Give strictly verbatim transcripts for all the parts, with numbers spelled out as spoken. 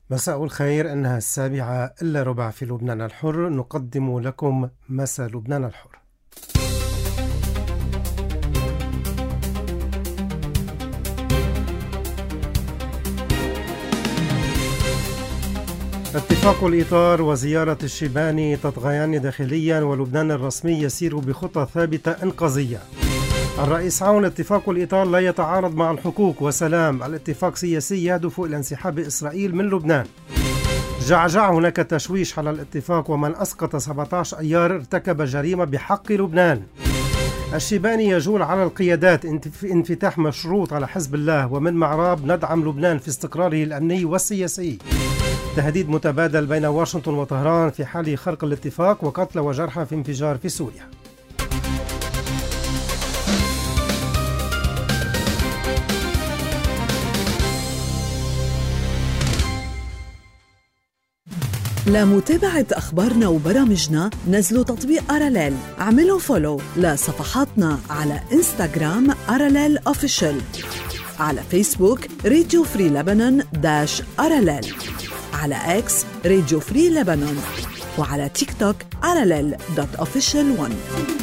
مساء الخير، إنها السابعة إلا ربع في لبنان الحر. نقدم لكم مساء لبنان الحر. اتفاق الإطار وزيارة الشيباني تطغيان داخليا، ولبنان الرسمي يسير بخطى ثابتة إنقاذية. الرئيس عون: اتفاق الإطار لا يتعارض مع الحقوق وسلام، الاتفاق سياسي يهدف إلى انسحاب إسرائيل من لبنان. جعجع: هناك تشويش على الاتفاق، ومن أسقط سبعة عشر أيار ارتكب جريمة بحق لبنان. الشيباني يجول على القيادات: انفتاح مشروط على حزب الله، ومن معراب ندعم لبنان في استقراره الأمني والسياسي. تهديد متبادل بين واشنطن وطهران في حال خرق الاتفاق، وقتل وجرحى في انفجار في سوريا. لمتابعة أخبارنا وبرامجنا نزلوا تطبيق أراليل، اعملوا فولو لصفحاتنا على إنستغرام أراليل أوفيشل، على فيسبوك راديو فري لبنان داش أراليل، على إكس راديو فري لبنان، وعلى تيك توك أراليل دوت أوفيشل ون.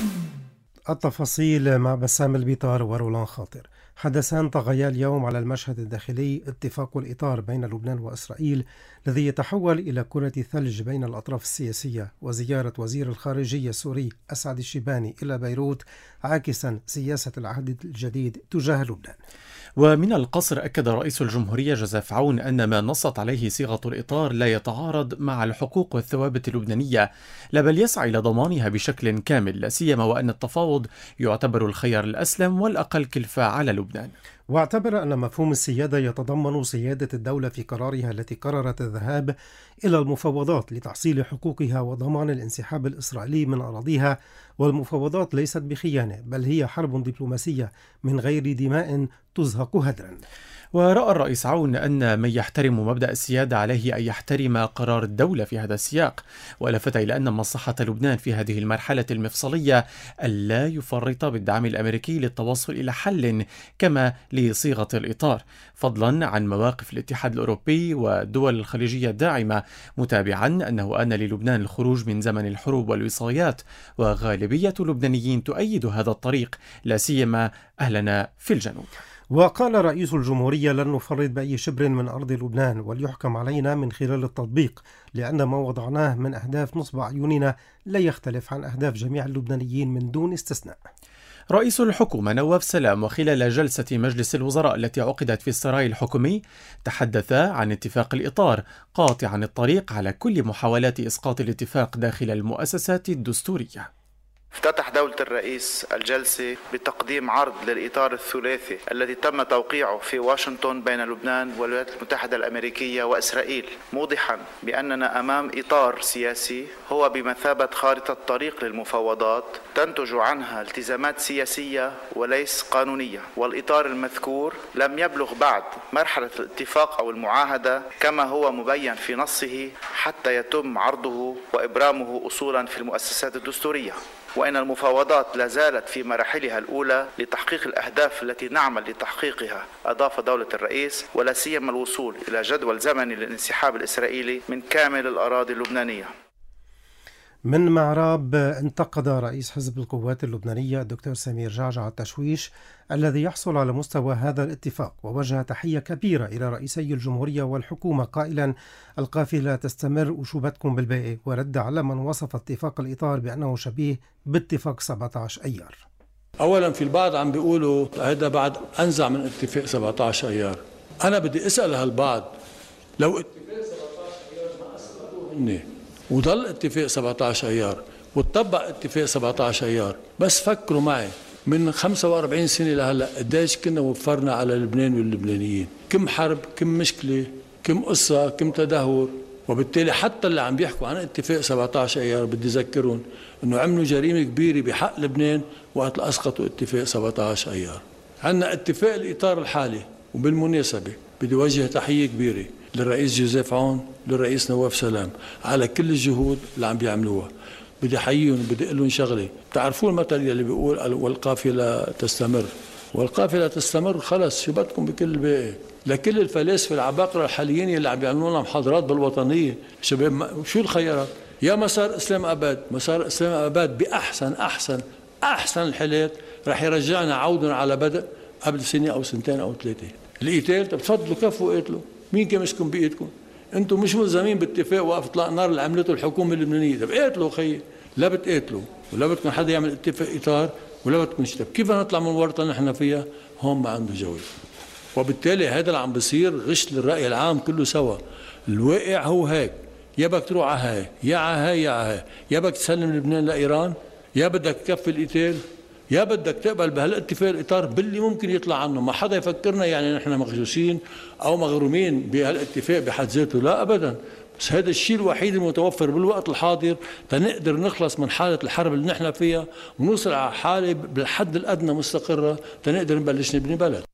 التفاصيل مع بسام البيطار ورولان خاطر. حدثان طغيا اليوم على المشهد الداخلي: اتفاق الإطار بين لبنان وإسرائيل الذي يتحول إلى كرة ثلج بين الأطراف السياسية، وزيارة وزير الخارجية السوري أسعد الشيباني إلى بيروت عاكسا سياسة العهد الجديد تجاه لبنان. ومن القصر أكد رئيس الجمهورية جوزيف عون أن ما نصت عليه صيغة الإطار لا يتعارض مع الحقوق والثوابت اللبنانية، لا بل يسعى إلى ضمانها بشكل كامل، لا سيما وأن التفاوض يعتبر الخيار الأسلم والأقل كلفة على لبنان. واعتبر أن مفهوم السيادة يتضمن سيادة الدولة في قرارها التي قررت الذهاب إلى المفاوضات لتحصيل حقوقها وضمان الانسحاب الإسرائيلي من أراضيها، والمفاوضات ليست بخيانة، بل هي حرب دبلوماسية من غير دماء تزهق هدرا. ورأى الرئيس عون أن من يحترم مبدأ السيادة عليه أن يحترم قرار الدولة في هذا السياق، ولفت إلى أن مصلحة لبنان في هذه المرحلة المفصلية ألا يفرط بالدعم الأمريكي للتوصل إلى حل كما لصيغة الإطار، فضلا عن مواقف الاتحاد الأوروبي والدول الخليجية الداعمة، متابعا أنه آن للبنان الخروج من زمن الحروب والوصايات، وغالبية اللبنانيين تؤيد هذا الطريق، لا سيما أهلنا في الجنوب. وقال رئيس الجمهورية: لن نفرط بأي شبر من أرض لبنان، وليحكم علينا من خلال التطبيق، لأن ما وضعناه من أهداف نصب أعيننا لا يختلف عن أهداف جميع اللبنانيين من دون استثناء. رئيس الحكومة نواف سلام وخلال جلسة مجلس الوزراء التي عقدت في السراي الحكومي تحدث عن اتفاق الإطار، قاطعا الطريق على كل محاولات إسقاط الاتفاق داخل المؤسسات الدستورية. افتتح دولة الرئيس الجلسة بتقديم عرض للإطار الثلاثي الذي تم توقيعه في واشنطن بين لبنان والولايات المتحدة الأمريكية وإسرائيل، موضحا بأننا أمام إطار سياسي هو بمثابة خارطة طريق للمفاوضات تنتج عنها التزامات سياسية وليس قانونية، والإطار المذكور لم يبلغ بعد مرحلة الاتفاق أو المعاهدة كما هو مبين في نصه حتى يتم عرضه وإبرامه أصولا في المؤسسات الدستورية، وإن المفاوضات لا زالت في مراحلها الأولى لتحقيق الأهداف التي نعمل لتحقيقها، أضاف دولة الرئيس، ولا سيما الوصول إلى جدول زمني للانسحاب الإسرائيلي من كامل الأراضي اللبنانية. من معراب انتقد رئيس حزب القوات اللبنانية الدكتور سمير جعجع التشويش الذي يحصل على مستوى هذا الاتفاق، ووجه تحية كبيرة إلى رئيسي الجمهورية والحكومة قائلا: القافلة تستمر أشوبتكم بالباقي، ورد على من وصف اتفاق الإطار بأنه شبيه باتفاق سبعة عشر أيار. أولا في البعض عم بيقولوا هذا بعد أنزع من اتفاق سبعة عشر أيار. أنا بدي أسأل هالبعض: لو اتفاق سبعة عشر أيار ما أسقطوه هن وضل اتفاق سبعة عشر أيار وتطبق اتفاق سبعة عشر أيار، بس فكروا معي من خمسة وأربعين سنة لهلا قديش كنا وفرنا على لبنان واللبنانيين، كم حرب، كم مشكلة، كم قصة، كم تدهور. وبالتالي حتى اللي عم بيحكوا عن اتفاق سبعة عشر أيار بدي أذكرهم إنه عملوا جريمة كبيرة بحق لبنان وقت أسقطوا اتفاق سبعة عشر أيار. عندنا اتفاق الإطار الحالي، وبالمناسبة بدي وجه تحية كبيرة للرئيس جوزيف عون، للرئيس نواف سلام على كل الجهود اللي عم بيعملوها. بدي احييهم وبدي اقول لهم شغله، بتعرفوا المثل اللي بيقول والقافله تستمر، والقافلة تستمر، خلص شو بدكم بكل الباقي؟ لكل الفلاسفة العباقرة الحاليين اللي عم بيعملوا لنا محاضرات بالوطنية، شباب شو الخيارات؟ يا مسار اسلام اباد، مسار اسلام اباد باحسن احسن احسن الحالات رح يرجعنا عودا على بدء قبل سنه او سنتين او ثلاثه. القتال طب تفضلوا كفوا قاتلوا، مين كان مسكم بايدكم؟ انتم مش ملزمين باتفاق وقف اطلاق نار اللي عملته الحكومه اللبنانيه، طب قاتلوا خيي، لا بتقاتلوا ولا بدكم حدا يعمل اتفاق اطار ولا بدكم نشتب، كيف نطلع من الورطه اللي نحن فيها؟ هون ما عنده جواب. وبالتالي هذا اللي عم بصير غش للراي العام كله سوا. الواقع هو هيك، يا بدك تروح على هاي يا على هاي يا على هاي، يا بدك تسلم لبنان لايران، يا بدك تكفي القتال، يا بدك تقبل بهالاتفاق الاطار باللي ممكن يطلع عنه. ما حدا يفكرنا يعني نحن مغشوشين او مغرومين بهالاتفاق بحد ذاته، لا ابدا، بس هذا الشيء الوحيد المتوفر بالوقت الحاضر تنقدر نخلص من حاله الحرب اللي نحن فيها ونوصل على حاله بالحد الادنى مستقره تنقدر نبلش نبني بلد.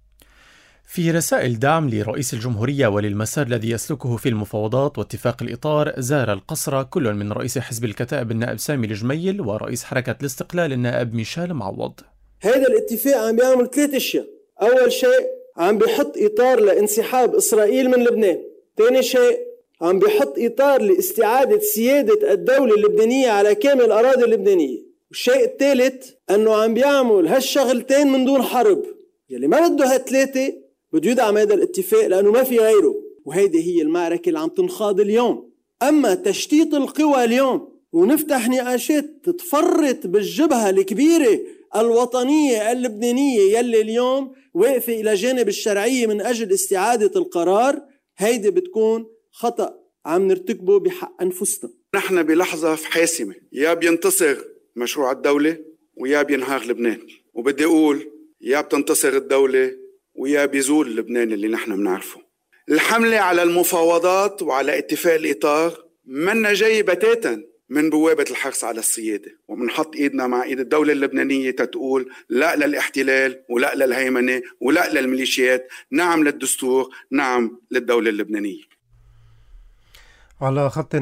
في رسائل دعم لرئيس الجمهورية وللمسار الذي يسلكه في المفاوضات واتفاق الإطار، زار القصر كل من رئيس حزب الكتائب النائب سامي الجميل ورئيس حركة الاستقلال النائب ميشيل معوض. هذا الاتفاق عم بيعمل ثلاث اشياء، اول شيء عم بيحط اطار لانسحاب اسرائيل من لبنان، ثاني شيء عم بيحط اطار لاستعادة سيادة الدولة اللبنانية على كامل الاراضي اللبنانية، والشيء الثالث انه عم بيعمل هالشغلتين من دون حرب. يلي ما بده هالثلاثة بده يدعم هذا الاتفاق لأنه ما في غيره، وهيدي هي المعركة اللي عم تنخاض اليوم. أما تشتيت القوى اليوم ونفتح نقاشات تتفرط بالجبهة الكبيرة الوطنية اللبنانية يلي اليوم واقفة إلى جانب الشرعية من أجل استعادة القرار، هيدي بتكون خطأ عم نرتكبه بحق أنفسنا. نحن بلحظة حاسمة، يا بينتصر مشروع الدولة ويا بينهار لبنان، وبدي أقول يا بتنتصر الدولة ويا بيزول لبنان اللي نحن بنعرفه. الحملة على المفاوضات وعلى اتفاق الإطار منا جاي بتاتا من بوابة الحرص على السيادة، ومنحط إيدنا مع إيد الدولة اللبنانية تتقول لا للاحتلال ولا للهيمنة ولا للميليشيات، نعم للدستور، نعم للدولة اللبنانية. على خط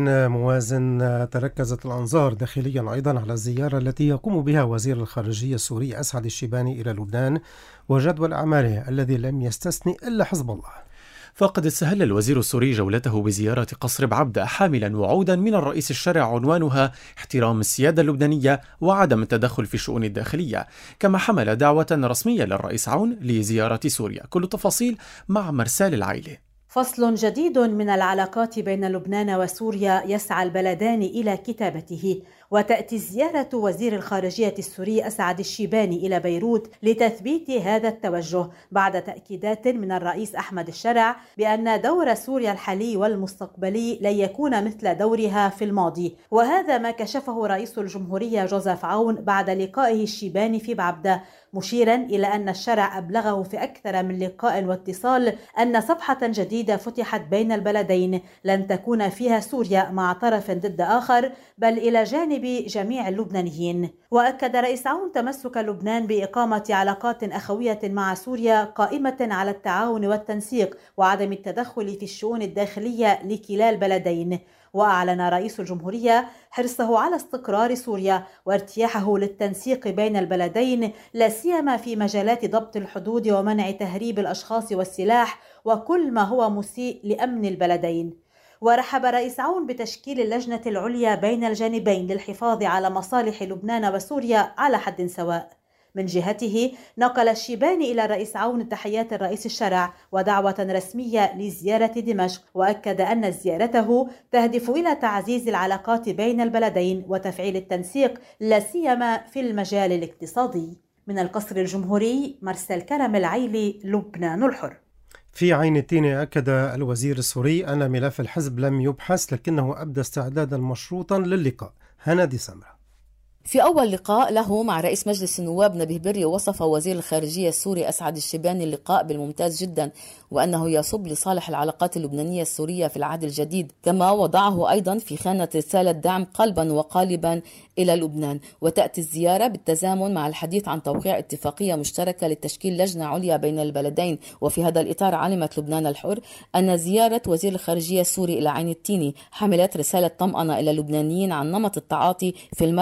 موازن تركزت الأنظار داخليا أيضا على الزيارة التي يقوم بها وزير الخارجية السوري أسعد الشيباني إلى لبنان وجدول أعماله الذي لم يستثني إلا حزب الله. فقد استهل الوزير السوري جولته بزيارة قصر بعبدة حاملا وعودا من الرئيس الشرع عنوانها احترام السيادة اللبنانية وعدم التدخل في الشؤون الداخلية، كما حمل دعوة رسمية للرئيس عون لزيارة سوريا. كل تفاصيل مع مرسال العيلة. فصل جديد من العلاقات بين لبنان وسوريا يسعى البلدان إلى كتابته، وتأتي زيارة وزير الخارجية السوري أسعد الشيباني إلى بيروت لتثبيت هذا التوجه بعد تأكيدات من الرئيس أحمد الشرع بأن دور سوريا الحالي والمستقبلي لن يكون مثل دورها في الماضي. وهذا ما كشفه رئيس الجمهورية جوزيف عون بعد لقائه الشيباني في بعبدة، مشيرا إلى أن الشرع أبلغه في أكثر من لقاء واتصال أن صفحة جديدة فتحت بين البلدين لن تكون فيها سوريا مع طرف ضد آخر بل إلى جانب جميع اللبنانيين. وأكد رئيس عون تمسك لبنان بإقامة علاقات أخوية مع سوريا قائمة على التعاون والتنسيق وعدم التدخل في الشؤون الداخلية لكلا البلدين. وأعلن رئيس الجمهورية حرصه على استقرار سوريا وارتياحه للتنسيق بين البلدين، لا سيما في مجالات ضبط الحدود ومنع تهريب الأشخاص والسلاح وكل ما هو مسيء لأمن البلدين. ورحب رئيس عون بتشكيل اللجنة العليا بين الجانبين للحفاظ على مصالح لبنان وسوريا على حد سواء. من جهته نقل الشيباني إلى الرئيس عون تحيات الرئيس الشرع ودعوة رسمية لزيارة دمشق، وأكد أن زيارته تهدف إلى تعزيز العلاقات بين البلدين وتفعيل التنسيق لا سيما في المجال الاقتصادي. من القصر الجمهوري مرسل كرم العيلي، لبنان الحر. في عين التين أكد الوزير السوري أن ملف الحزب لم يبحث لكنه أبدى استعدادا مشروطا للقاء. هنادي سمرة. في أول لقاء له مع رئيس مجلس النواب نبيه بري وصف وزير الخارجية السوري أسعد الشيباني اللقاء بالممتاز جدا وأنه يصب لصالح العلاقات اللبنانية السورية في العهد الجديد، كما وضعه أيضا في خانة رسالة دعم قلبا وقالبا إلى لبنان. وتأتي الزيارة بالتزامن مع الحديث عن توقيع اتفاقية مشتركة لتشكيل لجنة عليا بين البلدين. وفي هذا الإطار علمت لبنان الحر أن زيارة وزير الخارجية السوري إلى عين التيني حملت رسالة طمأنة إلى اللبنانيين عن نمط التعاطي في المرحلة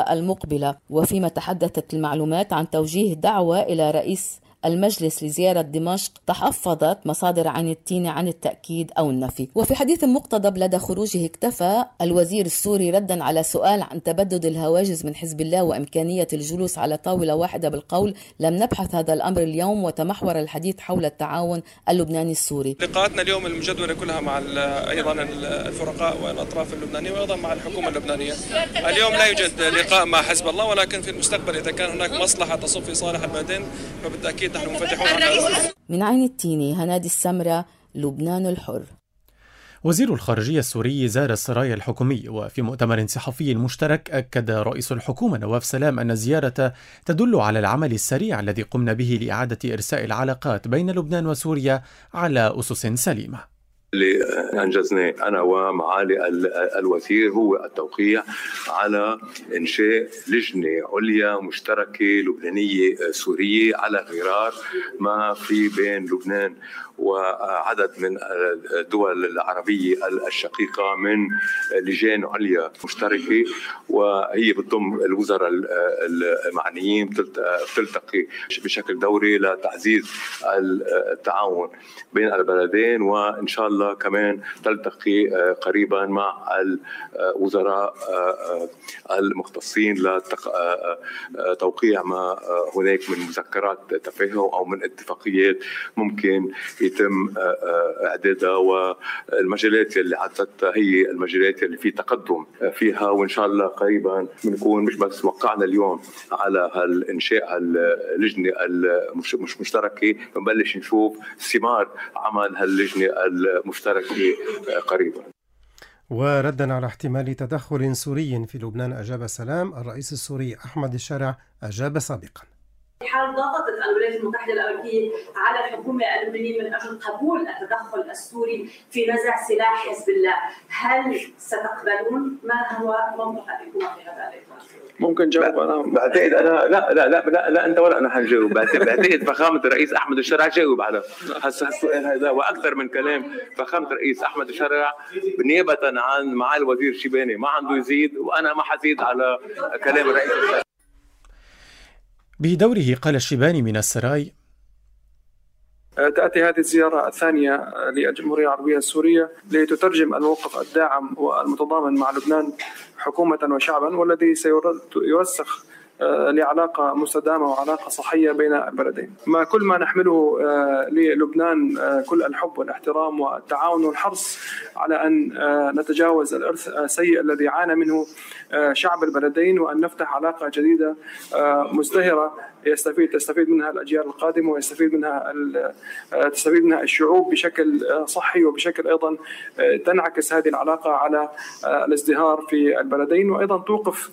المقبلة. وفيما تحدثت المعلومات عن توجيه دعوة إلى رئيس المجلس لزيارة دمشق، تحفظت مصادر عين التيني عن التأكيد أو النفي. وفي حديث مقتضب لدى خروجه اكتفى الوزير السوري ردا على سؤال عن تبدد الهواجس من حزب الله وإمكانية الجلوس على طاولة واحدة بالقول: لم نبحث هذا الأمر اليوم، وتمحور الحديث حول التعاون اللبناني السوري. لقاءاتنا اليوم المجدولة كلها مع أيضا الفرقاء والأطراف اللبنانية وأيضا مع الحكومة اللبنانية. اليوم لا يوجد لقاء مع حزب الله، ولكن في المستقبل إذا كان هناك مصلحة تصب في صالح البلدين فبالتأكيد نحن منفتحون على. من عين التيني، هنادي السمرة، لبنان الحر. وزير الخارجية السوري زار السرايا الحكومي، وفي مؤتمر صحفي مشترك أكد رئيس الحكومة نواف سلام أن الزيارة تدل على العمل السريع الذي قمنا به لإعادة إرساء العلاقات بين لبنان وسوريا على أسس سليمة. اللي أنجزناه أنا ومعالي الوزير هو التوقيع على إنشاء لجنة عليا مشتركة لبنانية سورية على غرار ما في بين لبنان وعدد من الدول العربية الشقيقة من لجان عليا مشتركة، وهي بتضم الوزراء المعنيين بتلتقي بشكل دوري لتعزيز التعاون بين البلدين، وإن شاء الله كمان تلتقي قريبا مع الوزراء المختصين لتوقيع ما هناك من مذكرات تفاهم أو من اتفاقيات ممكن يتم اعدادها، والمجالات اللي عدتها هي المجالات اللي في تقدم فيها، وان شاء الله قريبا بنكون مش بس وقعنا اليوم على هالانشاء اللجنه المش مشتركه، بنبلش نشوف ثمار عمل هاللجنه المشتركه قريبا. وردا على احتمال تدخل سوري في لبنان أجاب سلام، الرئيس السوري أحمد الشرع أجاب سابقا. حال ضغطت الولايات المتحدة الأمريكية على الحكومة اللبنانية من أجل قبول التدخل السوري في نزع سلاح حزب الله، هل ستقبلون؟ ما هو موقف الحكومة في هذا الإطار؟ ممكن جاوب أنا؟ بعتقد أنا لا لا لا لا, لا أنت ولا أنا حنجاوب. بعتقد فخامة الرئيس أحمد الشرع جاوب على هسه السؤال هذا وأكثر من كلام فخامة الرئيس أحمد الشرع نيابة عن معالي الوزير الشيباني ما عنده يزيد، وأنا ما حزيد على كلام الرئيس الشرع. بدوره قال الشيباني من السراي: تأتي هذه الزيارة الثانية للجمهورية العربية السورية لتترجم الموقف الداعم والمتضامن مع لبنان حكومة وشعبا، والذي سيرسخ لعلاقة مستدامة وعلاقة صحية بين البلدين. ما كل ما نحمله للبنان كل الحب والاحترام والتعاون والحرص على أن نتجاوز الإرث السيء الذي عانى منه شعب البلدين، وأن نفتح علاقة جديدة مزدهرة يستفيد تستفيد منها الأجيال القادمة ويستفيد منها تستفيد منها الشعوب بشكل صحي، وبشكل أيضا تنعكس هذه العلاقة على الازدهار في البلدين، وأيضا توقف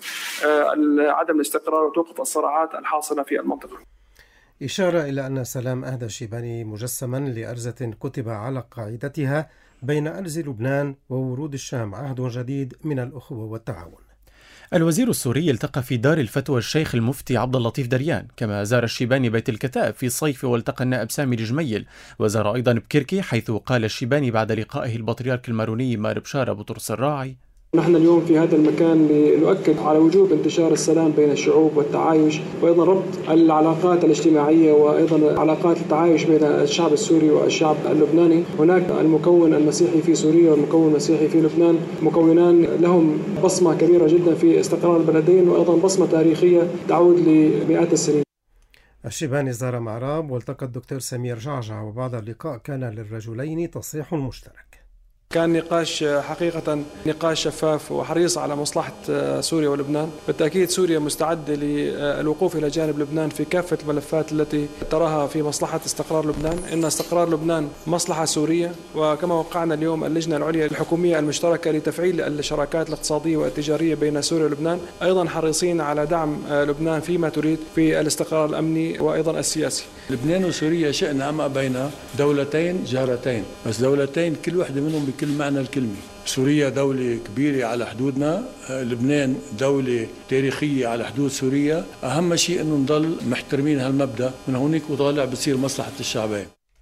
عدم الاستقرار وتوقف الصراعات الحاصلة في المنطقة. إشارة إلى أن سلام أهدى الشيباني مجسما لأرزة كتب على قاعدتها: بين أرز لبنان وورود الشام عهد جديد من الأخوة والتعاون. الوزير السوري التقى في دار الفتوى الشيخ المفتي عبد اللطيف دريان، كما زار الشيباني بيت الكتاب في الصيف والتقى النائب سامي الجميل، وزار أيضا بكركي، حيث قال الشيباني بعد لقائه البطريرك الماروني مار بشارة بطرس الراعي: نحن اليوم في هذا المكان لنؤكد على وجوب انتشار السلام بين الشعوب والتعايش، وأيضا ربط العلاقات الاجتماعية وأيضا علاقات التعايش بين الشعب السوري والشعب اللبناني. هناك المكون المسيحي في سوريا والمكون المسيحي في لبنان، مكونان لهم بصمة كبيرة جدا في استقرار البلدين، وأيضا بصمة تاريخية تعود لمئات السنين. الشيباني زار معراب والتقى الدكتور سمير جعجع، وبعد اللقاء كان للرجلين تصريح مشترك. كان نقاش حقيقة نقاش شفاف وحريص على مصلحة سوريا ولبنان. بالتأكيد سوريا مستعدة للوقوف إلى جانب لبنان في كافة الملفات التي تراها في مصلحة استقرار لبنان. إن استقرار لبنان مصلحة سورية، وكما وقعنا اليوم اللجنة العليا الحكومية المشتركة لتفعيل الشراكات الاقتصادية والتجارية بين سوريا ولبنان، أيضا حريصين على دعم لبنان فيما تريد في الاستقرار الأمني وأيضا السياسي. لبنان وسوريا شئنا أم أبينا دولتين جارتين، بس دولتين كل واحدة منهم بكل معنى الكلمة. سوريا دولة كبيرة على حدودنا، لبنان دولة تاريخية على حدود سوريا. أهم شيء أنه نضل محترمين هالمبدأ، من هونيك وطالع بتصير مصلحة الشعبين.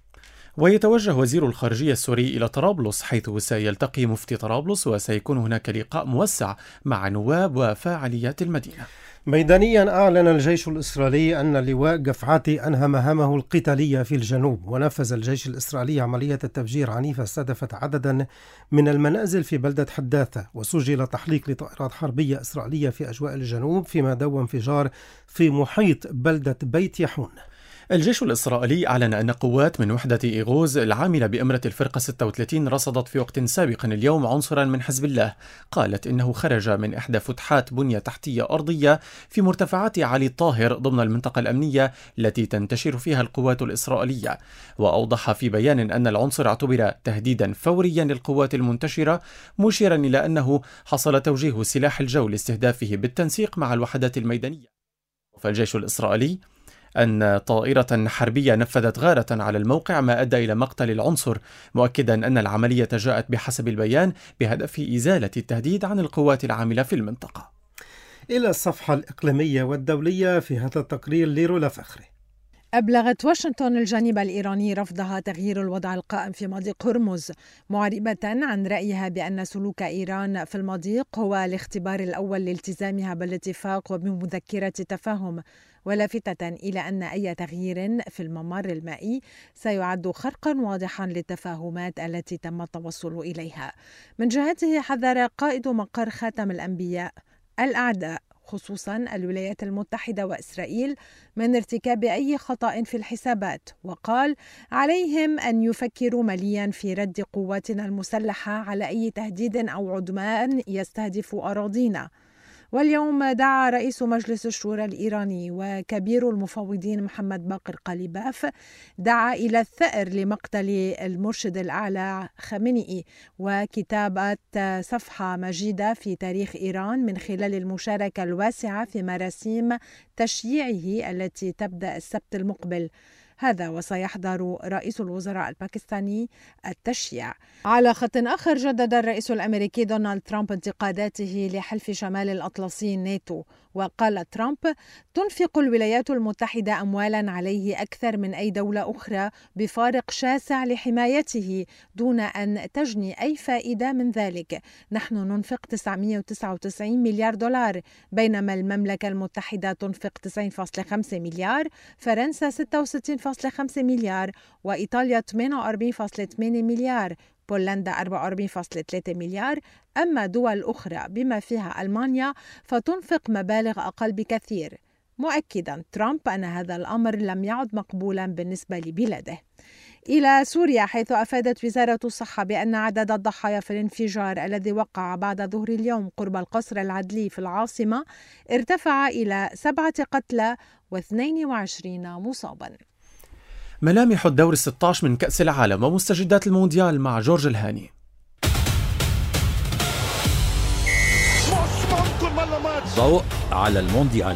ويتوجه وزير الخارجية السوري إلى طرابلس، حيث سيلتقي مفتي طرابلس، وسيكون هناك لقاء موسع مع نواب وفاعليات المدينة. ميدانيا أعلن الجيش الإسرائيلي أن اللواء قفعاتي أنهى مهامه القتالية في الجنوب، ونفذ الجيش الإسرائيلي عملية تفجير عنيفة استهدفت عددا من المنازل في بلدة حداثة، وسجل تحليق لطائرات حربية إسرائيلية في أجواء الجنوب، فيما دوى انفجار في محيط بلدة بيت يحون. الجيش الإسرائيلي أعلن أن قوات من وحدة إيغوز العاملة بإمرة الفرقة ستة وثلاثين رصدت في وقت سابق اليوم عنصرا من حزب الله. قالت إنه خرج من إحدى فتحات بنية تحتية أرضية في مرتفعات علي الطاهر ضمن المنطقة الأمنية التي تنتشر فيها القوات الإسرائيلية. وأوضح في بيان أن العنصر اعتبر تهديدا فوريا للقوات المنتشرة، مشيرا إلى أنه حصل توجيه سلاح الجو لاستهدافه بالتنسيق مع الوحدات الميدانية. فالجيش الإسرائيلي أن طائرة حربية نفذت غارة على الموقع، ما أدى إلى مقتل العنصر، مؤكدا أن العملية جاءت بحسب البيان بهدف إزالة التهديد عن القوات العاملة في المنطقة. إلى الصفحة الإقليمية والدولية في هذا التقرير لرولا فخري. أبلغت واشنطن الجانب الإيراني رفضها تغيير الوضع القائم في مضيق هرمز، معربة عن رأيها بأن سلوك إيران في المضيق هو الاختبار الأول لالتزامها بالاتفاق وبمذكرة تفاهم، ولافتة إلى أن أي تغيير في الممر المائي سيعد خرقا واضحا للتفاهمات التي تم التوصل إليها. من جهته حذر قائد مقر خاتم الأنبياء الأعداء خصوصا الولايات المتحدة وإسرائيل من ارتكاب أي خطأ في الحسابات، وقال عليهم أن يفكروا مليا في رد قواتنا المسلحة على أي تهديد أو عدوان يستهدف أراضينا. واليوم دعا رئيس مجلس الشورى الإيراني وكبير المفوضين محمد باقر قليباف دعا إلى الثأر لمقتل المرشد الأعلى خامنئي وكتابة صفحة مجيدة في تاريخ إيران من خلال المشاركة الواسعة في مراسيم تشييعه التي تبدأ السبت المقبل. هذا وسيحضر رئيس الوزراء الباكستاني التشييع. على خط آخر، جدد الرئيس الأمريكي دونالد ترامب انتقاداته لحلف شمال الأطلسي ناتو، وقال ترامب تنفق الولايات المتحدة أموالا عليه أكثر من أي دولة أخرى بفارق شاسع لحمايته دون أن تجني أي فائدة من ذلك. نحن ننفق تسعمائة وتسعة وتسعين مليار دولار، بينما المملكة المتحدة تنفق تسعين فاصلة خمسة مليار، فرنسا ستة وستين فاصلة خمسة مليار، وإيطاليا ثمانية وأربعين فاصلة ثمانية مليار، بولندا أربعة وأربعين فاصلة ثلاثة مليار. أما دول أخرى بما فيها ألمانيا فتنفق مبالغ أقل بكثير، مؤكدا ترامب أن هذا الأمر لم يعد مقبولا بالنسبة لبلاده. إلى سوريا، حيث أفادت وزارة الصحة بأن عدد الضحايا في الانفجار الذي وقع بعد ظهر اليوم قرب القصر العدلي في العاصمة ارتفع إلى سبعة قتلى واثنين وعشرين مصابا. ملامح الدور الستة عشر من كأس العالم ومستجدات المونديال مع جورج الهاني. ضوء على المونديال.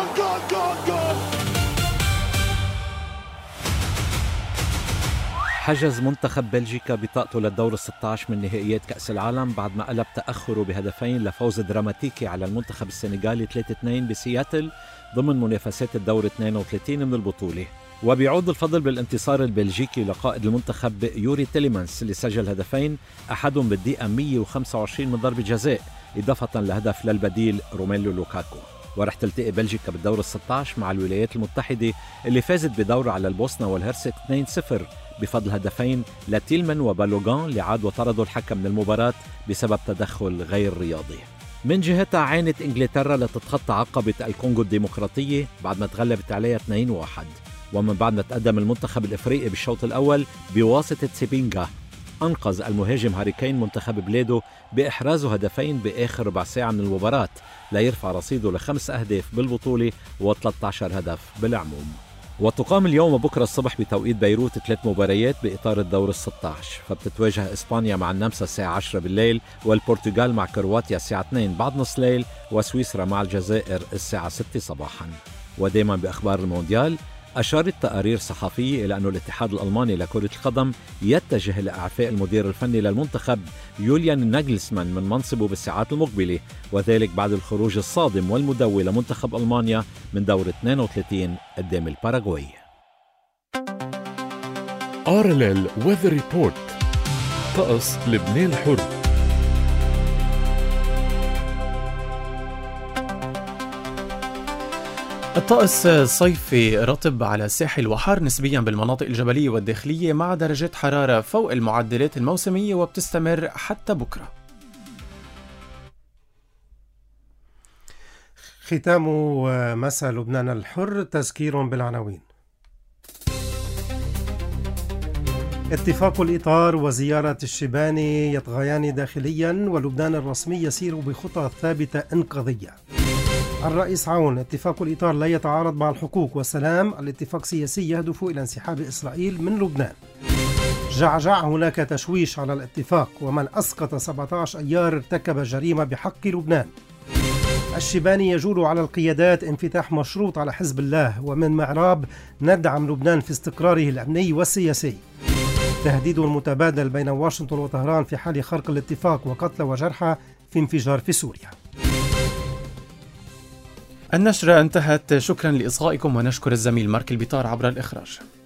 حجز منتخب بلجيكا بطاقته للدور الستة عشر من نهائيات كأس العالم بعد ما قلب تأخره بهدفين لفوز دراماتيكي على المنتخب السنغالي ثلاثة اثنين بسياتل ضمن منافسات الدور اثنين وثلاثين من البطولة. وبيعود الفضل بالانتصار البلجيكي لقائد المنتخب يوري تيليمانس اللي سجل هدفين، أحدهم بالدقيقة مئة وخمسة وعشرين من ضربة جزاء، إضافة لهدف للبديل روميلو لوكاكو. ورح تلتقي بلجيكا بالدور الستة عشر مع الولايات المتحدة اللي فازت بدورة على البوسنة والهرسك اثنين صفر بفضل هدفين لتيلمان وبالوغان اللي عاد وطردوا الحكم من المباراة بسبب تدخل غير رياضي. من جهتها عانت إنجلترا لتتخطى عقبة الكونغو الديمقراطية بعد ما تغلبت عليها اثنين واحد، ومن بعد ما تقدم المنتخب الإفريقي بالشوط الأول بواسطة سيبينغا، أنقذ المهاجم هاري كين منتخب بلاده بإحرازه هدفين بآخر ربع ساعة من المباراة ليرفع رصيده لخمس أهداف بالبطولة وثلاثة عشر هدف بالعموم. وتقام اليوم وبكرة الصبح بتوقيت بيروت ثلاث مباريات بإطار الدور الستة عشر، فبتتواجه إسبانيا مع النمسا الساعة عشرة بالليل، والبرتغال مع كرواتيا الساعة اثنين بعد نص ليل، وسويسرا مع الجزائر الساعة ستة صباحا. ودائما بأخبار المونديال، أشارت تقارير صحفية إلى أن الاتحاد الألماني لكرة القدم يتجه لإعفاء المدير الفني للمنتخب يوليان ناغلسمان من منصبه بالساعات المقبلة، وذلك بعد الخروج الصادم والمدوي لمنتخب ألمانيا من دور اثنين وثلاثين قدام الباراغواي. آر إل إل Weather Report. طقس لبنان الحر. الطقس صيفي رطب على الساحل وحار نسبيا بالمناطق الجبلية والداخلية مع درجات حرارة فوق المعدلات الموسمية وبتستمر حتى بكرة. ختام مساء لبنان الحر، تذكير بالعناوين. اتفاق الإطار وزيارة الشيباني يطغيان داخليا، ولبنان الرسمي يسير بخطى ثابتة إنقاذية. الرئيس عون: اتفاق الإطار لا يتعارض مع الحقوق والسلام، الاتفاق سياسي يهدف إلى انسحاب إسرائيل من لبنان. جعجع: هناك تشويش على الاتفاق، ومن أسقط سبعة عشر أيار ارتكب جريمة بحق لبنان. الشيباني يجول على القيادات انفتاح مشروط على حزب الله، ومن معراب: ندعم لبنان في استقراره الأمني والسياسي. تهديد متبادل بين واشنطن وطهران في حال خرق الاتفاق، وقتلى وجرحى في انفجار في سوريا. النشرة انتهت، شكرا لإصغائكم ونشكر الزميل مارك البطار عبر الإخراج.